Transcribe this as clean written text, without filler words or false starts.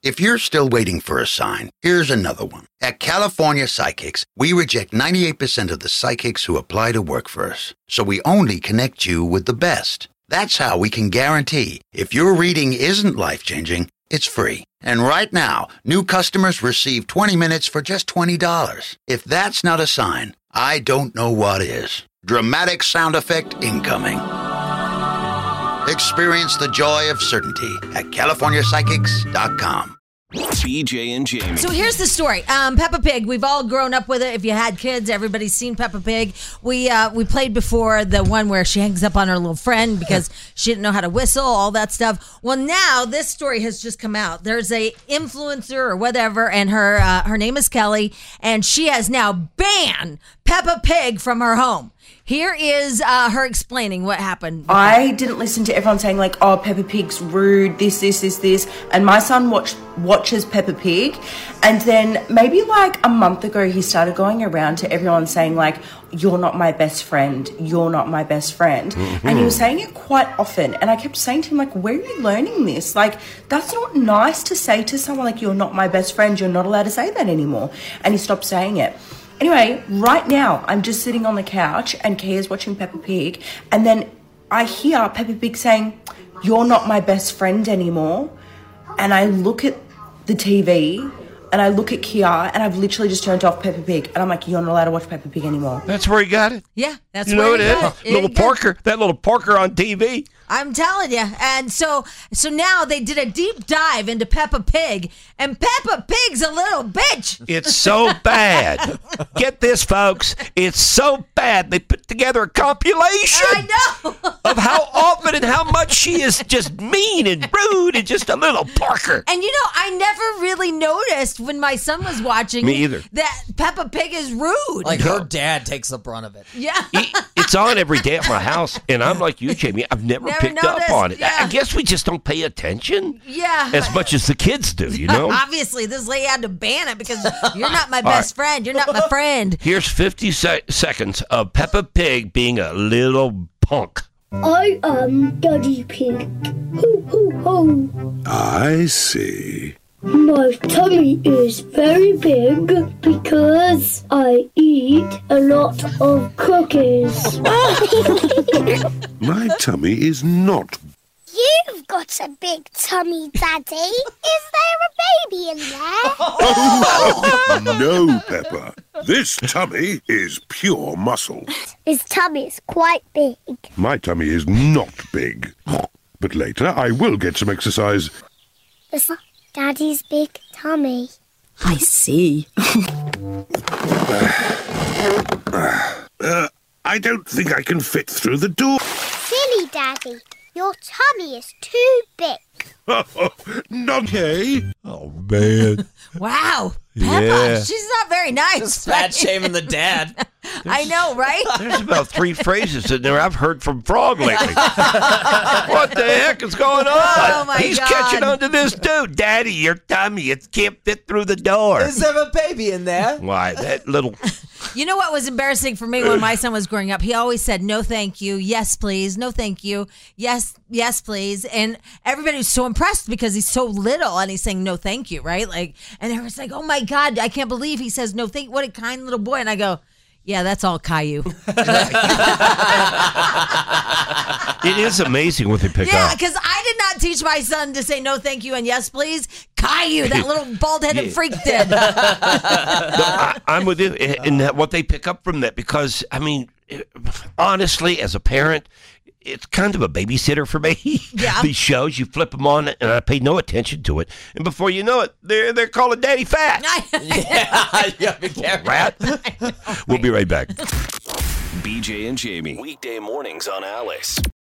If you're still waiting for a sign, here's another one. At California Psychics, we reject 98% of the psychics who apply to work for us. So we only connect you with the best. That's how we can guarantee if your reading isn't life-changing, it's free. And right now, new customers receive 20 minutes for just $20. If that's not a sign, I don't know what is. Dramatic sound effect incoming. Experience the joy of certainty at CaliforniaPsychics.com. BJ and Jamie. So here's the story. Peppa Pig. We've all grown up with it. If you had kids, everybody's seen Peppa Pig. We played before the one where she hangs up on her little friend because she didn't know how to whistle, all that stuff. Well, now this story has just come out. There's a influencer or whatever, and her name is Kelly, and she has now banned Peppa Pig from her home. Here is her explaining what happened. I didn't listen to everyone saying like, oh, Peppa Pig's rude, this. And my son watches Peppa Pig. And then maybe like a month ago, he started going around to everyone saying like, you're not my best friend. You're not my best friend. Mm-hmm. And he was saying it quite often. And I kept saying to him, like, where are you learning this? Like, that's not nice to say to someone like, you're not my best friend. You're not allowed to say that anymore. And he stopped saying it. Anyway, right now, I'm just sitting on the couch and Kia's watching Peppa Pig. And then I hear Peppa Pig saying, you're not my best friend anymore. And I look at the TV and I look at Kia and I've literally just turned off Peppa Pig. And I'm like, you're not allowed to watch Peppa Pig anymore. That's where he got it? Yeah, that's you where know he it got is. it. Little Parker, that little Parker on TV. I'm telling you. And so now they did a deep dive into Peppa Pig, and Peppa Pig's a little bitch. It's so bad. Get this, folks. It's so bad. They put together a compilation I know. of how often and how much she is just mean and rude and just a little Parker. And you know, I never really noticed when my son was watching Me either. that Peppa Pig is rude. Like her dad takes the brunt of it. Yeah. It's on every day at my house, and I'm like you, Jamie. I've never picked noticed, up on it. yeah. I guess we just don't pay attention Yeah. as much as the kids do, you know? Obviously, this lady had to ban it because you're not my best friend. You're not my friend. Here's 50 seconds of Peppa Pig being a little punk. I am Daddy Pig. Ho, ho, ho. I see. My tummy is very big because I eat a lot of cookies. My tummy is not. You've got a big tummy, Daddy. Is there a baby in there? Oh, no, Peppa. This tummy is pure muscle. His tummy is quite big. My tummy is not big. But later I will get some exercise. It's Daddy's big tummy. I see. I don't think I can fit through the door. Silly Daddy, your tummy is too big. Not okay. Oh, man. Wow. Peppa, Yeah. she's not very nice. Just fat shaming the dad. I know, right? There's about 3 phrases in there I've heard from Frog lately. What the heck is going on? Oh, my He's God. catching on to this dude. Daddy, your tummy, it can't fit through the door. Is there a baby in there? Why, that little... You know what was embarrassing for me when my son was growing up? He always said, no, thank you. Yes, please. No, thank you. Yes, please. And everybody was so impressed because he's so little and he's saying, no, thank you, right? Like, and everyone's like, oh my God, I can't believe he says, no, thank you. What a kind little boy. And I go, yeah, that's all Caillou. It is amazing what they pick Yeah, up. because I did not teach my son to say no, thank you, and yes, please. Caillou, that little bald-headed freak did. No, I'm with you in that what they pick up from that because, I mean, honestly, as a parent, it's kind of a babysitter for me. Yeah. These shows, you flip them on, and I pay no attention to it. And before you know it, they're calling Daddy fat. Yeah, you gotta be careful. Rat. We'll be right back. BJ and Jamie. Weekday mornings on Alice.